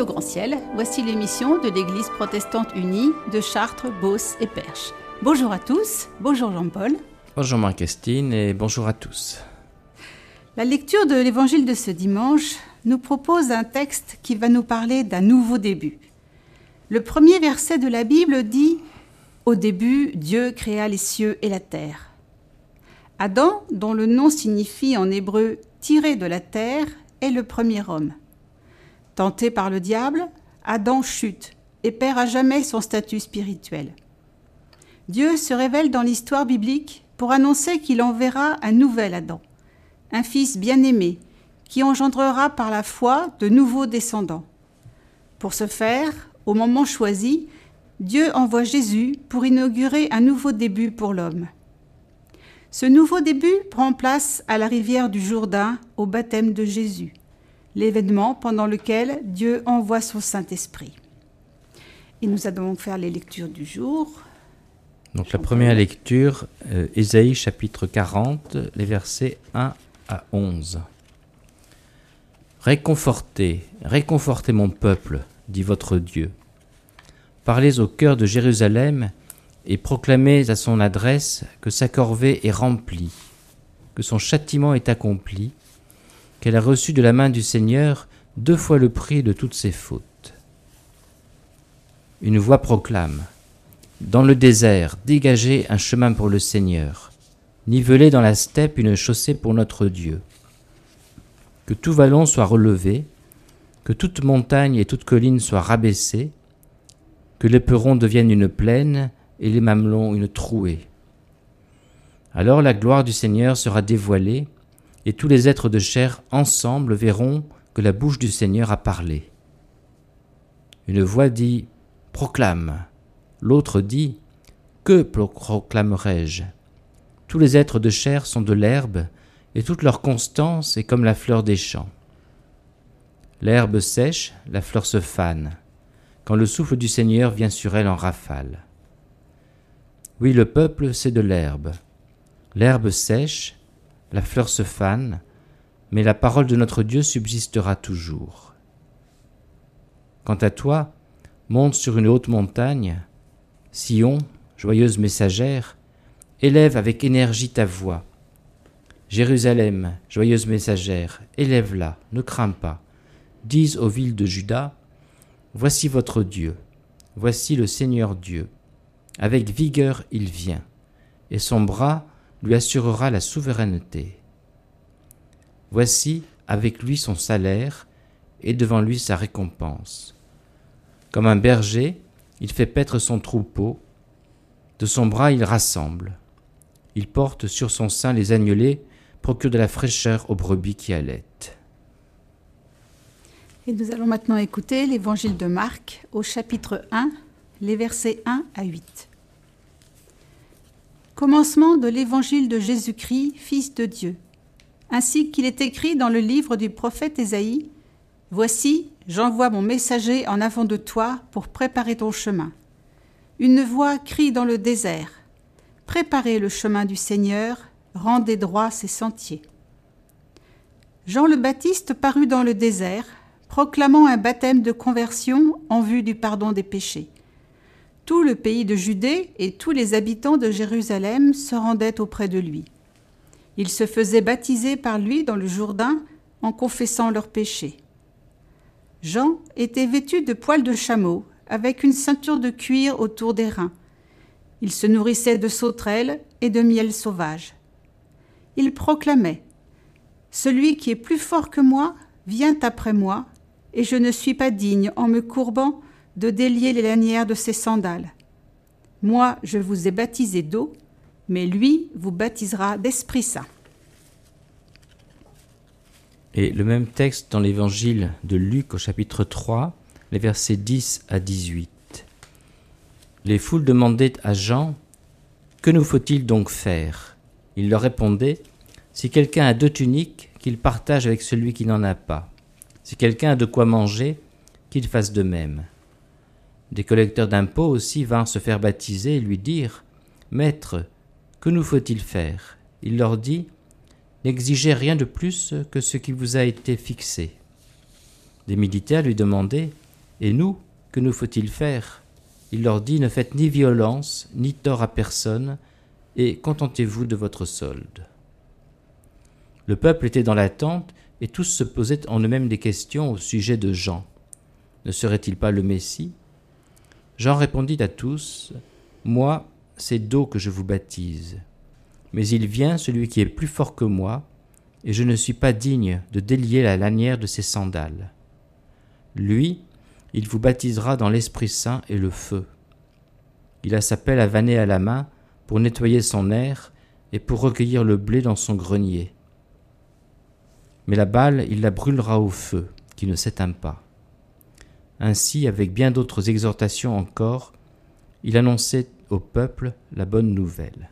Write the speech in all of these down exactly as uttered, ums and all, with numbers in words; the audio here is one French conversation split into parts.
Radio Grand Ciel, voici l'émission de l'Église protestante unie de Chartres, Beauce et Perche. Bonjour à tous, bonjour Jean-Paul. Bonjour Marie-Christine et bonjour à tous. La lecture de l'Évangile de ce dimanche nous propose un texte qui va nous parler d'un nouveau début. Le premier verset de la Bible dit « Au début, Dieu créa les cieux et la terre ». Adam, dont le nom signifie en hébreu « tiré de la terre », est le premier homme. Tenté par le diable, Adam chute et perd à jamais son statut spirituel. Dieu se révèle dans l'histoire biblique pour annoncer qu'il enverra un nouvel Adam, un fils bien-aimé qui engendrera par la foi de nouveaux descendants. Pour ce faire, au moment choisi, Dieu envoie Jésus pour inaugurer un nouveau début pour l'homme. Ce nouveau début prend place à la rivière du Jourdain au baptême de Jésus, l'événement pendant lequel Dieu envoie son Saint-Esprit. Et nous allons donc faire les lectures du jour. Donc la première lecture, euh, Ésaïe chapitre quarante, les versets un à onze. Réconfortez, réconfortez mon peuple, dit votre Dieu. Parlez au cœur de Jérusalem et proclamez à son adresse que sa corvée est remplie, que son châtiment est accompli, qu'elle a reçu de la main du Seigneur deux fois le prix de toutes ses fautes. Une voix proclame : dans le désert, dégagez un chemin pour le Seigneur, nivelez dans la steppe une chaussée pour notre Dieu. Que tout vallon soit relevé, que toute montagne et toute colline soient rabaissées, que l'éperon devienne une plaine et les mamelons une trouée. Alors la gloire du Seigneur sera dévoilée, et tous les êtres de chair ensemble verront que la bouche du Seigneur a parlé. Une voix dit « Proclame ». L'autre dit « Que proclamerai-je » Tous les êtres de chair sont de l'herbe, et toute leur constance est comme la fleur des champs. L'herbe sèche, la fleur se fane, quand le souffle du Seigneur vient sur elle en rafale. Oui, le peuple, c'est de l'herbe. L'herbe sèche, la fleur se fane, mais la parole de notre Dieu subsistera toujours. Quant à toi, monte sur une haute montagne, Sion, joyeuse messagère, élève avec énergie ta voix. Jérusalem, joyeuse messagère, élève-la, ne crains pas. Dis aux villes de Juda, voici votre Dieu, voici le Seigneur Dieu. Avec vigueur il vient, et son bras lui assurera la souveraineté. Voici avec lui son salaire, et devant lui sa récompense. Comme un berger, il fait paître son troupeau, de son bras il rassemble. Il porte sur son sein les agnelets, procure de la fraîcheur aux brebis qui allaitent. Et nous allons maintenant écouter l'Évangile de Marc au chapitre un, les versets un à huit. Commencement de l'Évangile de Jésus-Christ, Fils de Dieu, ainsi qu'il est écrit dans le livre du prophète Ésaïe, « Voici, j'envoie mon messager en avant de toi pour préparer ton chemin. Une voix crie dans le désert, « Préparez le chemin du Seigneur, rendez droits ses sentiers. » Jean le Baptiste parut dans le désert, proclamant un baptême de conversion en vue du pardon des péchés. Tout le pays de Judée et tous les habitants de Jérusalem se rendaient auprès de lui. Ils se faisaient baptiser par lui dans le Jourdain en confessant leurs péchés. Jean était vêtu de poils de chameau, avec une ceinture de cuir autour des reins. Il se nourrissait de sauterelles et de miel sauvage. Il proclamait : « Celui qui est plus fort que moi vient après moi, et je ne suis pas digne, en me courbant, de délier les lanières de ses sandales. Moi, je vous ai baptisé d'eau, mais lui vous baptisera d'Esprit Saint. » Et le même texte dans l'évangile de Luc au chapitre trois, les versets dix à dix-huit. Les foules demandaient à Jean : « Que nous faut-il donc faire ?» Il leur répondait : « Si quelqu'un a deux tuniques, qu'il partage avec celui qui n'en a pas. Si quelqu'un a de quoi manger, qu'il fasse de même. » Des collecteurs d'impôts aussi vinrent se faire baptiser et lui dirent : « Maître, que nous faut-il faire ?» Il leur dit : « N'exigez rien de plus que ce qui vous a été fixé. » Des militaires lui demandaient : Et nous, que nous faut-il faire ? Il leur dit, ne faites ni violence, ni tort à personne, et contentez-vous de votre solde. Le peuple était dans l'attente, et tous se posaient en eux-mêmes des questions au sujet de Jean. Ne serait-il pas le Messie ? Jean répondit à tous, « Moi, c'est d'eau que je vous baptise. Mais il vient celui qui est plus fort que moi, et je ne suis pas digne de délier la lanière de ses sandales. Lui, il vous baptisera dans l'Esprit Saint et le feu. Il a sa pelle à vanner à la main pour nettoyer son aire et pour recueillir le blé dans son grenier. Mais la balle, il la brûlera au feu, qui ne s'éteint pas. » Ainsi, avec bien d'autres exhortations encore, il annonçait au peuple la bonne nouvelle.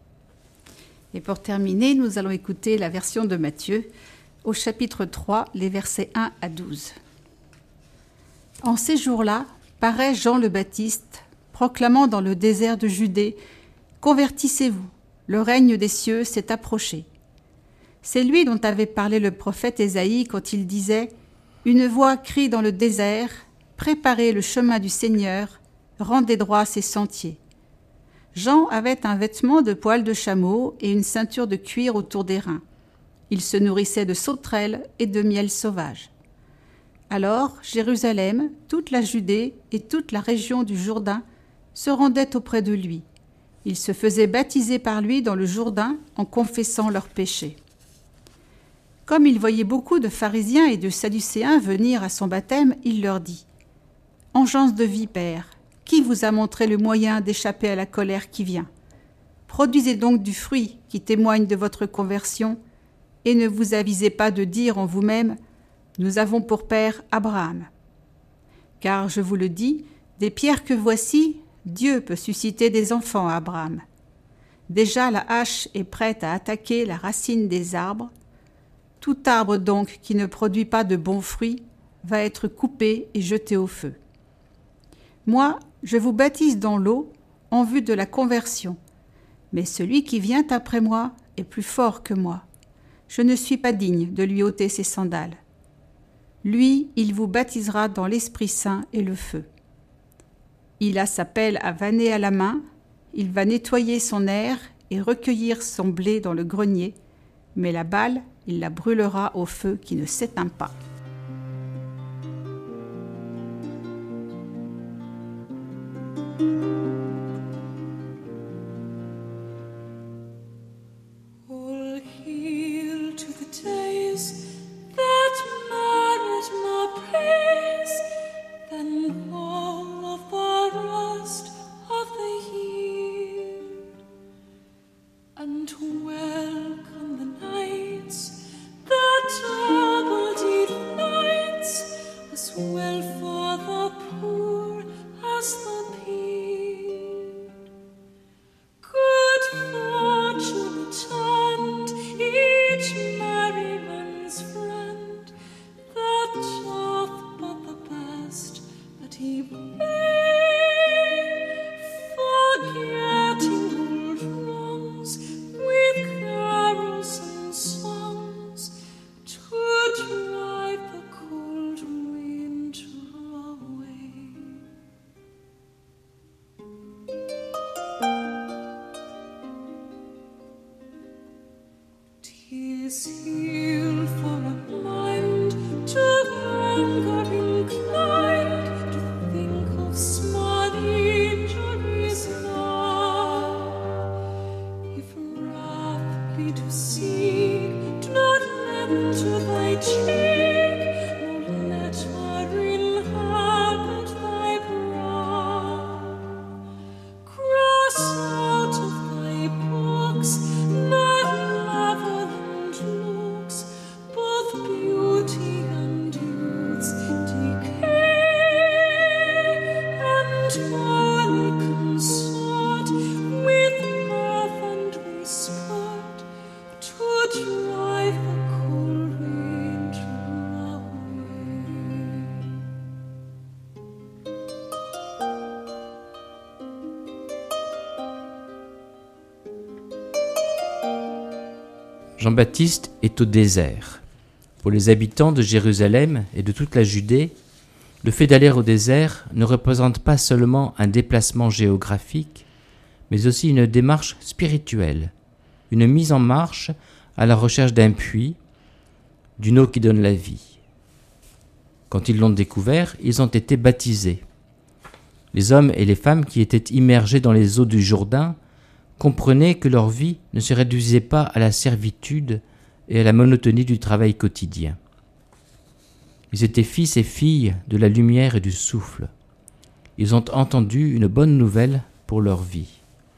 Et pour terminer, nous allons écouter la version de Matthieu, au chapitre trois, les versets un à douze. En ces jours-là, paraît Jean le Baptiste, proclamant dans le désert de Judée, « Convertissez-vous, le règne des cieux s'est approché. » C'est lui dont avait parlé le prophète Ésaïe quand il disait « Une voix crie dans le désert, préparez le chemin du Seigneur, rendez droit ses sentiers. » Jean avait un vêtement de poil de chameau et une ceinture de cuir autour des reins. Il se nourrissait de sauterelles et de miel sauvage. Alors Jérusalem, toute la Judée et toute la région du Jourdain se rendaient auprès de lui. Ils se faisaient baptiser par lui dans le Jourdain en confessant leurs péchés. Comme il voyait beaucoup de pharisiens et de sadducéens venir à son baptême, il leur dit « Engeance de vipères, qui vous a montré le moyen d'échapper à la colère qui vient ? Produisez donc du fruit qui témoigne de votre conversion, et ne vous avisez pas de dire en vous-même « Nous avons pour père Abraham ». Car je vous le dis, des pierres que voici, Dieu peut susciter des enfants à Abraham. Déjà la hache est prête à attaquer la racine des arbres. Tout arbre donc qui ne produit pas de bons fruits va être coupé et jeté au feu. Moi, je vous baptise dans l'eau en vue de la conversion, mais celui qui vient après moi est plus fort que moi. Je ne suis pas digne de lui ôter ses sandales. Lui, il vous baptisera dans l'Esprit Saint et le feu. Il a sa pelle à vanner à la main, il va nettoyer son aire et recueillir son blé dans le grenier, mais la balle, il la brûlera au feu qui ne s'éteint pas. Jean-Baptiste est au désert. Pour les habitants de Jérusalem et de toute la Judée, Le fait d'aller au désert ne représente pas seulement un déplacement géographique, mais aussi une démarche spirituelle, une mise en marche à la recherche d'un puits, d'une eau qui donne la vie. Quand ils l'ont découvert, ils ont été baptisés. Les hommes et les femmes qui étaient immergés dans les eaux du Jourdain comprenaient que leur vie ne se réduisait pas à la servitude et à la monotonie du travail quotidien. Ils étaient fils et filles de la lumière et du souffle. Ils ont entendu une bonne nouvelle pour leur vie.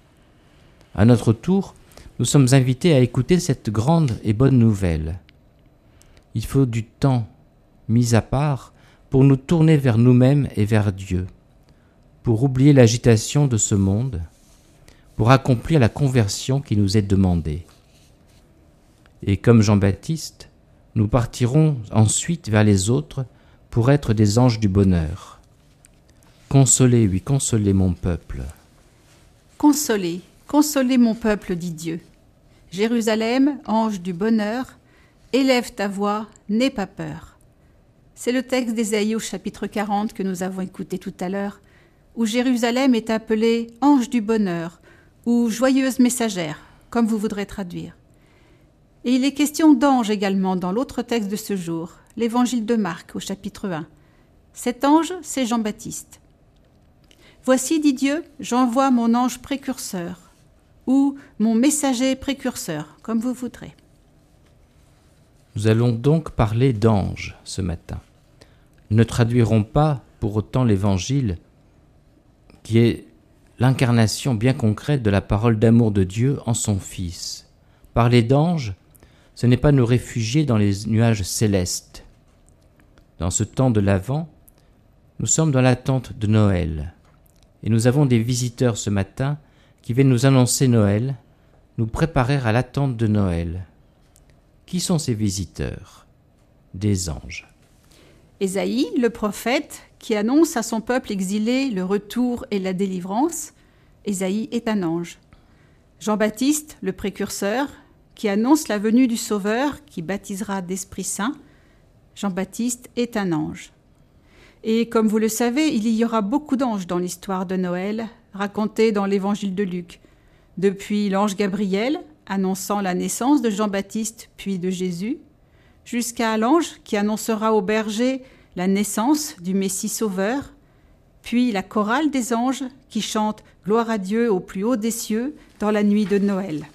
À notre tour, nous sommes invités à écouter cette grande et bonne nouvelle. Il faut du temps mis à part pour nous tourner vers nous-mêmes et vers Dieu, pour oublier l'agitation de ce monde, pour accomplir la conversion qui nous est demandée. Et comme Jean-Baptiste, nous partirons ensuite vers les autres pour être des anges du bonheur. Consolez, oui, consolez mon peuple. Consolez, consolez mon peuple, dit Dieu. Jérusalem, ange du bonheur, élève ta voix, n'aie pas peur. C'est le texte d'Ésaïe au chapitre quarante que nous avons écouté tout à l'heure, où Jérusalem est appelée ange du bonheur ou joyeuse messagère, comme vous voudrez traduire. Et il est question d'ange également dans l'autre texte de ce jour, l'évangile de Marc au chapitre un. Cet ange, c'est Jean-Baptiste. Voici, dit Dieu, j'envoie mon ange précurseur, ou mon messager précurseur, comme vous voudrez. Nous allons donc parler d'ange ce matin. Nous ne traduirons pas pour autant l'évangile qui est l'incarnation bien concrète de la parole d'amour de Dieu en son Fils. Parler d'ange, ce n'est pas nous réfugier dans les nuages célestes. Dans ce temps de l'Avent, nous sommes dans l'attente de Noël. Et nous avons des visiteurs ce matin qui viennent nous annoncer Noël, nous préparer à l'attente de Noël. Qui sont ces visiteurs? Des anges. Ésaïe, le prophète, qui annonce à son peuple exilé le retour et la délivrance, Ésaïe est un ange. Jean-Baptiste, le précurseur, qui annonce la venue du Sauveur, qui baptisera d'Esprit Saint, Jean-Baptiste est un ange. Et comme vous le savez, il y aura beaucoup d'anges dans l'histoire de Noël, racontée dans l'évangile de Luc. Depuis l'ange Gabriel, annonçant la naissance de Jean-Baptiste puis de Jésus, jusqu'à l'ange qui annoncera aux bergers la naissance du Messie Sauveur, puis la chorale des anges qui chante « Gloire à Dieu au plus haut des cieux » dans la nuit de Noël.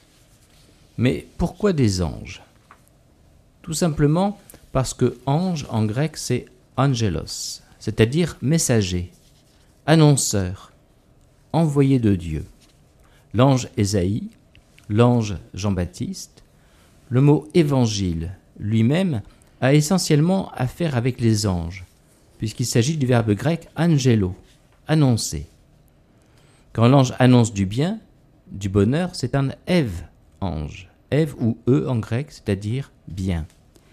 Mais pourquoi des anges? Tout simplement parce que ange en grec c'est angelos, c'est-à-dire messager, annonceur, envoyé de Dieu. L'ange Ésaïe, l'ange Jean-Baptiste, le mot évangile lui-même a essentiellement affaire avec les anges, puisqu'il s'agit du verbe grec angelo, annoncer. Quand l'ange annonce du bien, du bonheur, c'est un Ève, ange. Ève ou E en grec, c'est-à-dire bien.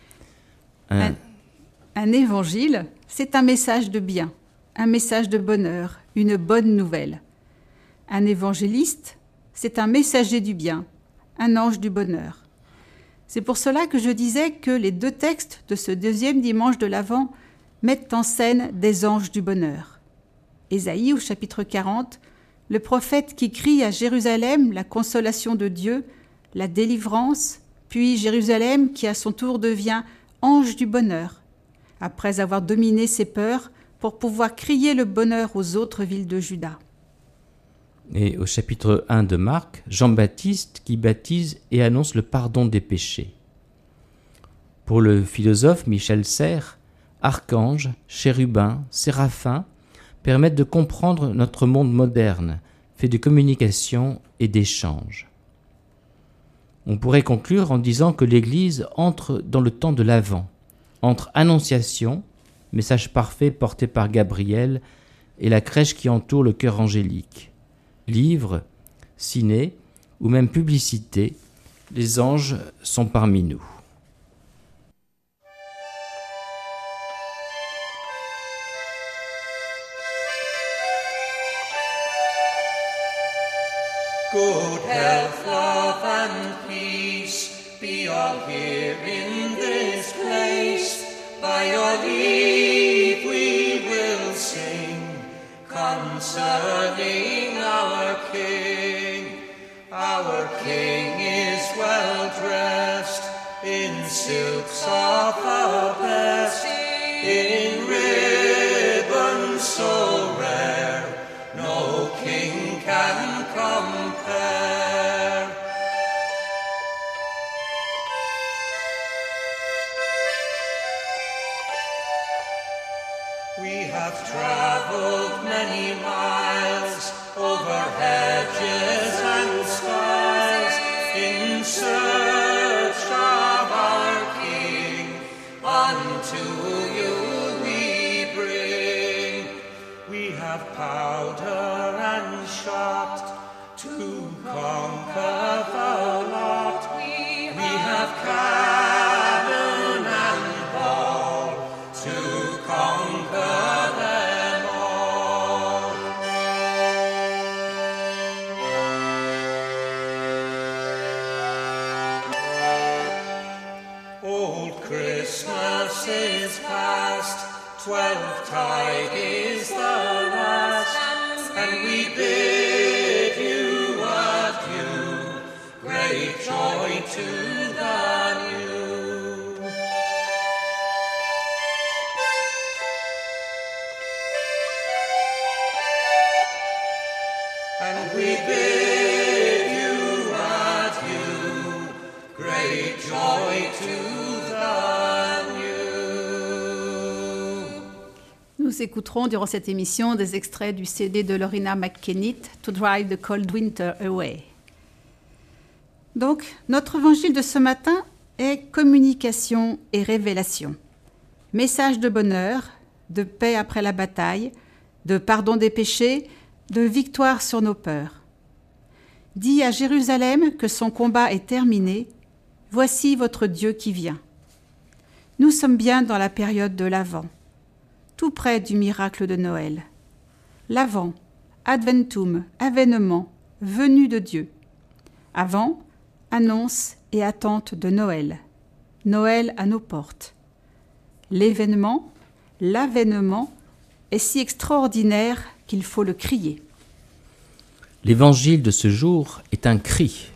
Un, un, un évangile, c'est un message de bien, un message de bonheur, une bonne nouvelle. Un évangéliste, c'est un messager du bien, un ange du bonheur. C'est pour cela que je disais que les deux textes de ce deuxième dimanche de l'Avent mettent en scène des anges du bonheur. Ésaïe au chapitre quarante, le prophète qui crie à Jérusalem la consolation de Dieu, la délivrance, puis Jérusalem qui à son tour devient ange du bonheur, après avoir dominé ses peurs pour pouvoir crier le bonheur aux autres villes de Juda. Et au chapitre un de Marc, Jean-Baptiste qui baptise et annonce le pardon des péchés. Pour le philosophe Michel Serres, archanges, chérubins, séraphins permettent de comprendre notre monde moderne, fait de communication et d'échange. On pourrait conclure en disant que l'Église entre dans le temps de l'Avent, entre Annonciation, message parfait porté par Gabriel, et la crèche qui entoure le cœur angélique. Livres, ciné ou même publicité, les anges sont parmi nous. Good health, love, and peace be all here in this place. By your leave we concerning our King. Our King is well dressed in silks of the best, in ribbons so rare, no king can compare. We have traveled many miles over hedges and skies in search of our King. Unto you we bring. We have powder and shot to conquer the lot. We have cannon and ball to conquer them all. Old Christmas is past, Twelvetide is the last, and we bid you adieu, great joy to the new. And we bid you adieu, great joy to the new. Nous écouterons durant cette émission des extraits du C D de Lorena McKennitt, To Drive the Cold Winter Away. Donc, notre évangile de ce matin est communication et révélation. Message de bonheur, de paix après la bataille, de pardon des péchés, de victoire sur nos peurs. Dit à Jérusalem que son combat est terminé, voici votre Dieu qui vient. Nous sommes bien dans la période de l'Avent, tout près du miracle de Noël. L'Avent, Adventum, avènement, venue de Dieu. Avant, annonce et attente de Noël. Noël à nos portes. L'événement, l'avènement, est si extraordinaire qu'il faut le crier. L'évangile de ce jour est un cri.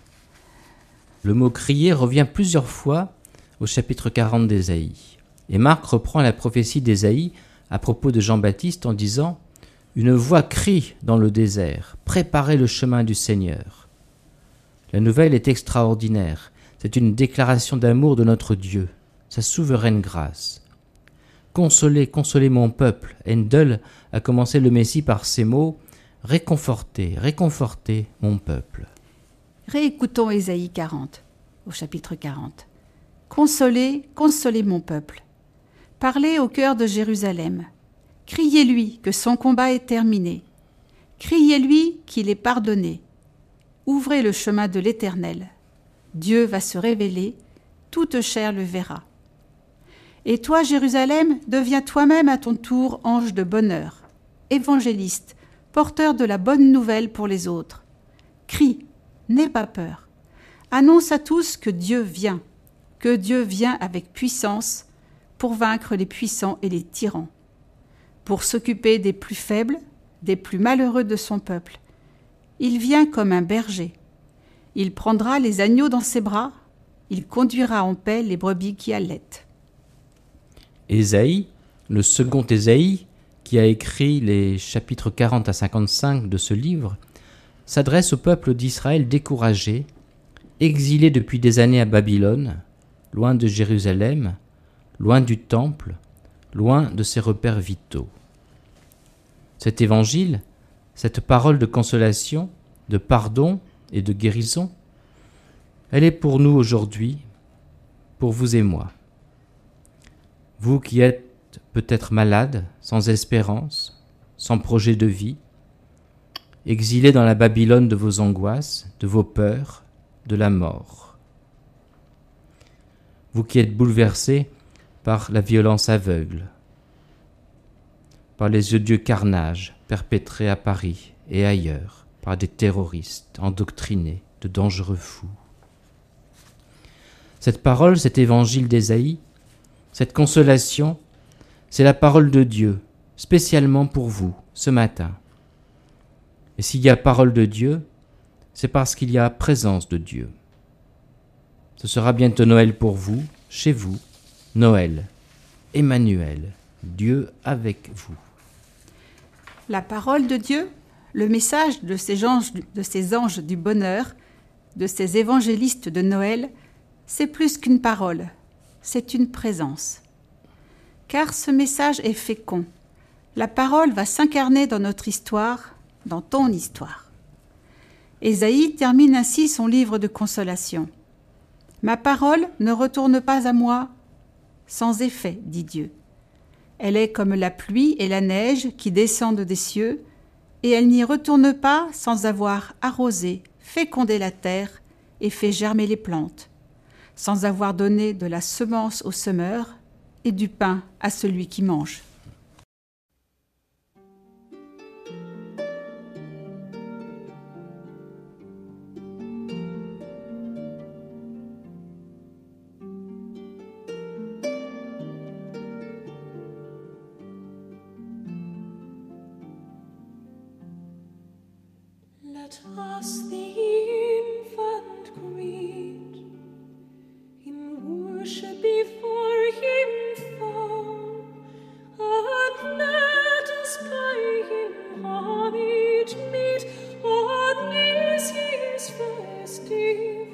Le mot « crier » revient plusieurs fois au chapitre quarante d'Ésaïe. Et Marc reprend la prophétie d'Ésaïe à propos de Jean-Baptiste en disant « Une voix crie dans le désert, préparez le chemin du Seigneur ». La nouvelle est extraordinaire. C'est une déclaration d'amour de notre Dieu, sa souveraine grâce. Consolez, consolez mon peuple. Handel a commencé le Messie par ces mots « Réconfortez, réconfortez mon peuple ». Réécoutons Ésaïe quarante, au chapitre quarante. « Consolez, consolez mon peuple. Parlez au cœur de Jérusalem. Criez-lui que son combat est terminé. Criez-lui qu'il est pardonné. Ouvrez le chemin de l'Éternel. Dieu va se révéler, toute chair le verra. Et toi, Jérusalem, deviens toi-même à ton tour ange de bonheur, évangéliste, porteur de la bonne nouvelle pour les autres. Crie, n'aie pas peur. Annonce à tous que Dieu vient, que Dieu vient avec puissance pour vaincre les puissants et les tyrans, pour s'occuper des plus faibles, des plus malheureux de son peuple. Il vient comme un berger. Il prendra les agneaux dans ses bras, il conduira en paix les brebis qui allaitent. Ésaïe, le second Ésaïe, qui a écrit les chapitres quarante à cinquante-cinq de ce livre, s'adresse au peuple d'Israël découragé, exilé depuis des années à Babylone, loin de Jérusalem, loin du temple, loin de ses repères vitaux. Cet évangile, cette parole de consolation, de pardon et de guérison, elle est pour nous aujourd'hui, pour vous et moi. Vous qui êtes peut-être malades, sans espérance, sans projet de vie, exilés dans la Babylone de vos angoisses, de vos peurs, de la mort. Vous qui êtes bouleversés par la violence aveugle, par les odieux carnages perpétrés à Paris et ailleurs, par des terroristes endoctrinés, de dangereux fous. Cette parole, cet évangile d'Ésaïe, cette consolation, c'est la parole de Dieu, spécialement pour vous, ce matin. Et s'il y a parole de Dieu, c'est parce qu'il y a présence de Dieu. Ce sera bientôt Noël pour vous, chez vous, Noël, Emmanuel, Dieu avec vous. La parole de Dieu, le message de ces anges, de ces anges du bonheur, de ces évangélistes de Noël, c'est plus qu'une parole, c'est une présence. Car ce message est fécond. La parole va s'incarner dans notre histoire, dans ton histoire. Ésaïe termine ainsi son livre de consolation. « Ma parole ne retourne pas à moi sans effet, dit Dieu. Elle est comme la pluie et la neige qui descendent des cieux, et elle n'y retourne pas sans avoir arrosé, fécondé la terre et fait germer les plantes, sans avoir donné de la semence au semeur et du pain à celui qui mange. » Let us the infant greet, in worship before him fall, and let us by him homage meet on this his festival.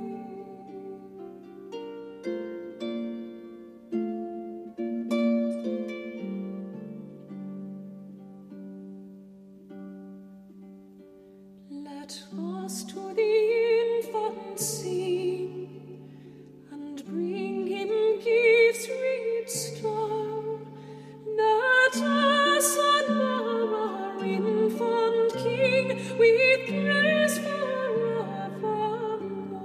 Let us to the infant sing, and bring him gifts rich store. Let us honor our infant King with praise forevermore.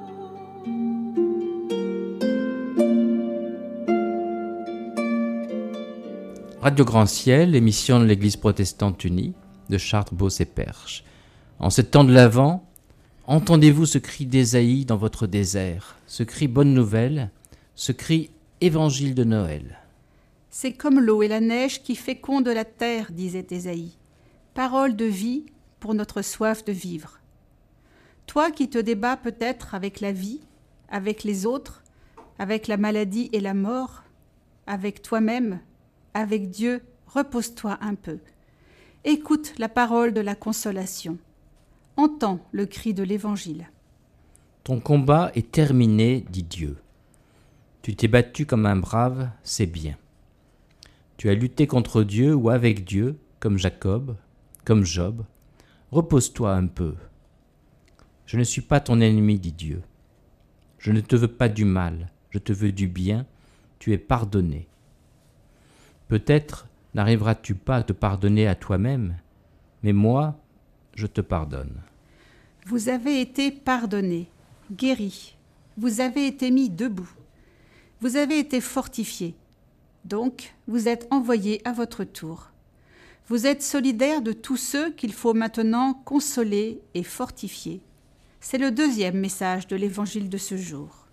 Radio Grand Ciel, émission de l'Église protestante unie de Chartres, Beauce et Perche. En ce temps de l'Avent, entendez-vous ce cri d'Ésaïe dans votre désert, ce cri bonne nouvelle, ce cri évangile de Noël. C'est comme l'eau et la neige qui fécondent la terre, disait Ésaïe. Parole de vie pour notre soif de vivre. Toi qui te débats peut-être avec la vie, avec les autres, avec la maladie et la mort, avec toi-même, avec Dieu, repose-toi un peu. Écoute la parole de la consolation. Entends le cri de l'Évangile. Ton combat est terminé, dit Dieu. Tu t'es battu comme un brave, c'est bien. Tu as lutté contre Dieu ou avec Dieu, comme Jacob, comme Job. Repose-toi un peu. Je ne suis pas ton ennemi, dit Dieu. Je ne te veux pas du mal, je te veux du bien, tu es pardonné. Peut-être n'arriveras-tu pas à te pardonner à toi-même, mais moi, je te pardonne. Vous avez été pardonnés, guéris, vous avez été mis debout, vous avez été fortifiés. Donc, vous êtes envoyés à votre tour. Vous êtes solidaires de tous ceux qu'il faut maintenant consoler et fortifier. C'est le deuxième message de l'Évangile de ce jour.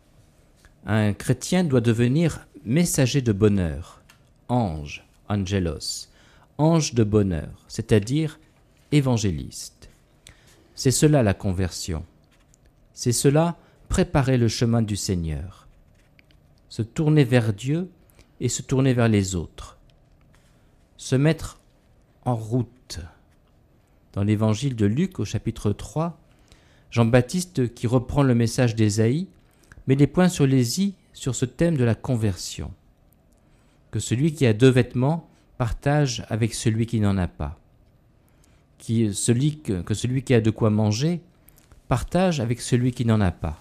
Un chrétien doit devenir messager de bonheur, ange, angelos, ange de bonheur, c'est-à-dire évangéliste. C'est cela la conversion. C'est cela préparer le chemin du Seigneur. Se tourner vers Dieu et se tourner vers les autres. Se mettre en route. Dans l'évangile de Luc au chapitre trois, Jean-Baptiste, qui reprend le message d'Ésaïe, met les points sur les i sur ce thème de la conversion. Que celui qui a deux vêtements partage avec celui qui n'en a pas. Qui, celui que, que celui qui a de quoi manger partage avec celui qui n'en a pas.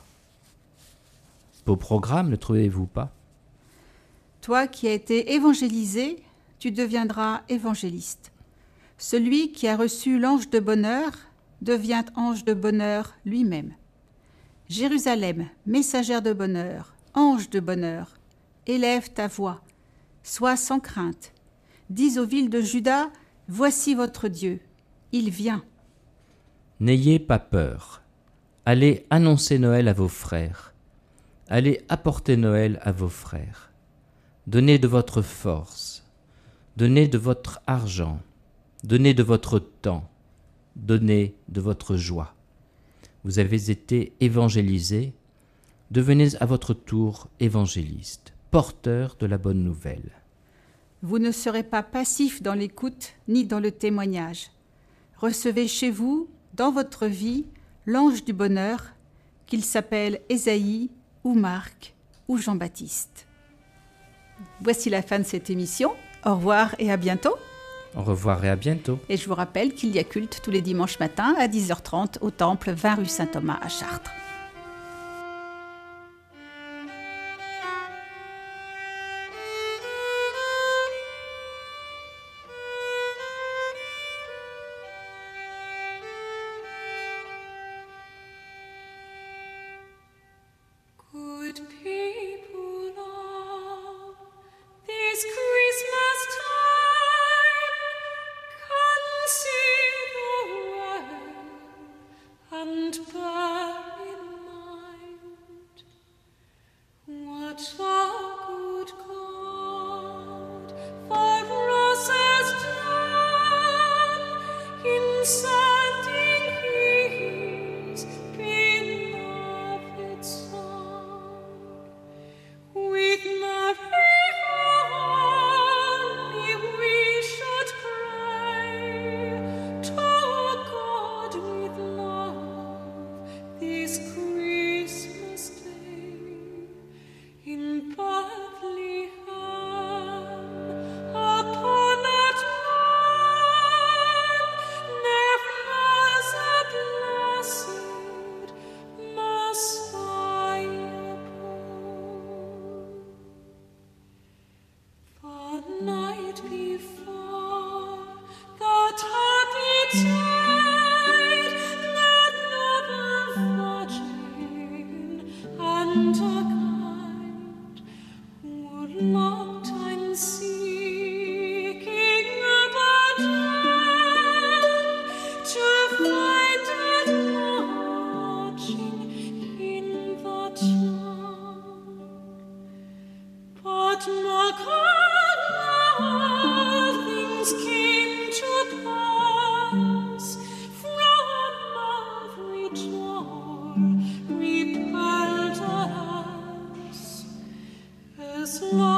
Beau programme, ne trouvez-vous pas ? Toi qui as été évangélisé, tu deviendras évangéliste. Celui qui a reçu l'ange de bonheur devient ange de bonheur lui-même. Jérusalem, messagère de bonheur, ange de bonheur, élève ta voix, sois sans crainte. Dis aux villes de Juda, voici votre Dieu, il vient. N'ayez pas peur. Allez annoncer Noël à vos frères. Allez apporter Noël à vos frères. Donnez de votre force. Donnez de votre argent. Donnez de votre temps. donnez de votre joie. Vous avez été évangélisés, devenez à votre tour évangélistes, porteurs de la bonne nouvelle. Vous ne serez pas passifs dans l'écoute ni dans le témoignage. Recevez chez vous, dans votre vie, l'ange du bonheur, qu'il s'appelle Ésaïe ou Marc ou Jean-Baptiste. Voici la fin de cette émission. Au revoir et à bientôt. Au revoir et à bientôt. Et je vous rappelle qu'il y a culte tous les dimanches matins à dix heures trente au Temple vingt rue Saint-Thomas à Chartres. Good people all, this Christmas time, consider the word and bear in mind what our good God for us has done in sending His beloved Son. With Mary only we should pray to God with love this Christmas day. In Bethlehem, upon that land, there was a blessed Messiah born. The night before that happy tide, that noble virgin and a kind would long time seeking about to find a lodging in the town. But all things came to pass from every door repelled us as long